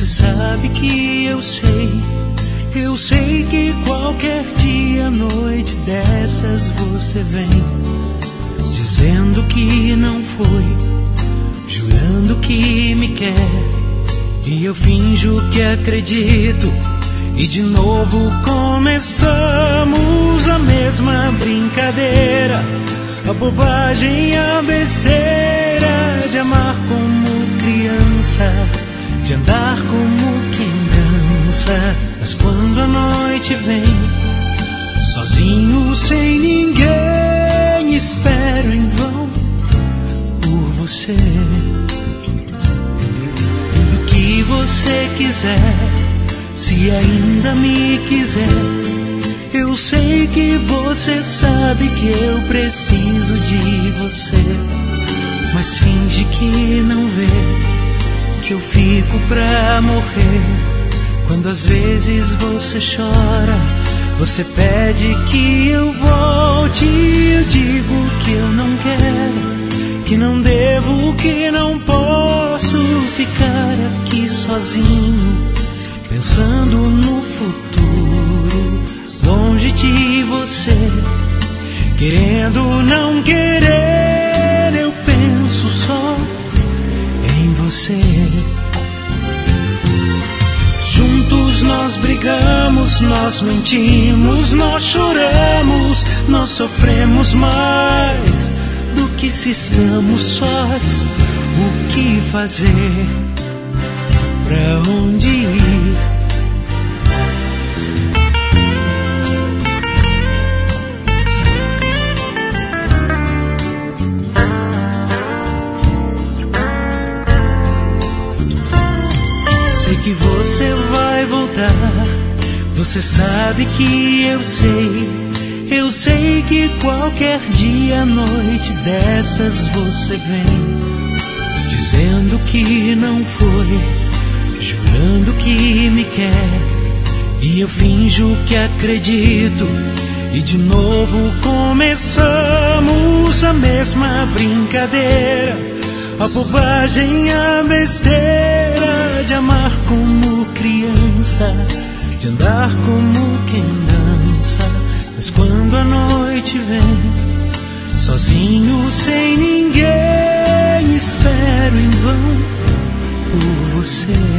Você sabe que eu sei que qualquer dia, noite dessas você vem, dizendo que não foi, jurando que me quer, e eu finjo que acredito, e de novo começamos a mesma brincadeira, a bobagem, a besteira de amar como criança, de andar como quem dança. Mas quando a noite vem, sozinho, sem ninguém, espero em vão por você. Tudo que você quiser, se ainda me quiser, eu sei que você sabe que eu preciso de você. Mas finge que não vê, que eu fico pra morrer. Quando às vezes você chora, você pede que eu volte, eu digo que eu não quero, que não devo, que não posso ficar aqui sozinho, pensando no futuro, longe de você, querendo não querer, eu penso só em você. Juntos nós brigamos, nós mentimos, nós choramos, nós sofremos mais do que se estamos sós. O que fazer? Pra onde ir? Sei que você vai voltar, você sabe que eu sei que qualquer dia, noite dessas você vem, dizendo que não foi, jurando que me quer, e eu finjo que acredito, e de novo começamos a mesma brincadeira, a bobagem, a besteira de amar como criança, de andar como quem dança. Mas quando a noite vem, sozinho, sem ninguém, espero em vão por você.